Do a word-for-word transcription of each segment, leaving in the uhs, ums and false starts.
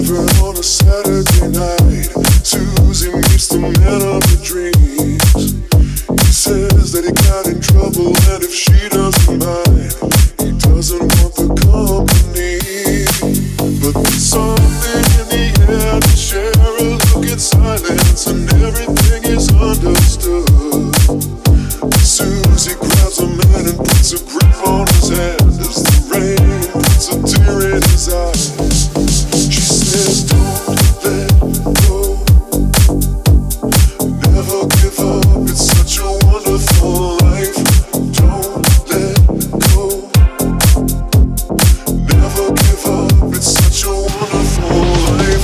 on a Saturday night, Susie meets the man of her dreams. He says that he got in trouble, and if she doesn't mind, he doesn't want the company. But there's something in the air to share a look at silence, and everything is understood. Susie grabs a man and puts a grip on his hand as the rain puts a tear in his eyes. She says, don't let go, never give up, it's such a wonderful life. Don't let go, never give up, it's such a wonderful life.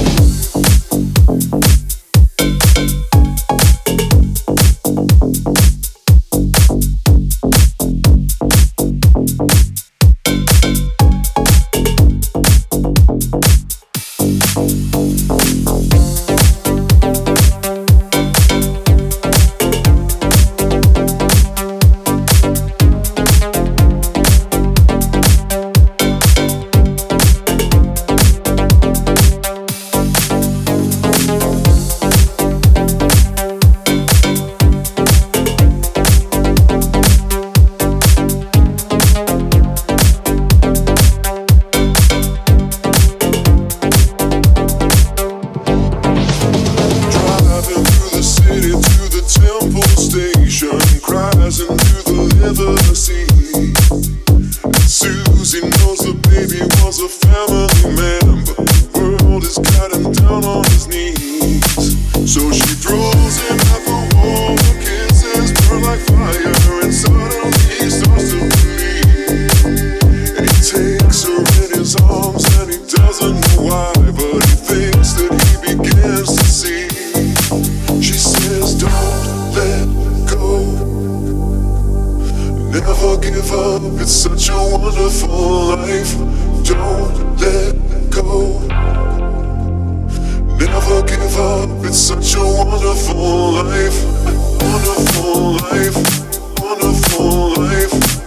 Never give up, it's such a wonderful life. Don't let go. Never give up, it's such a wonderful life. Wonderful life, wonderful life.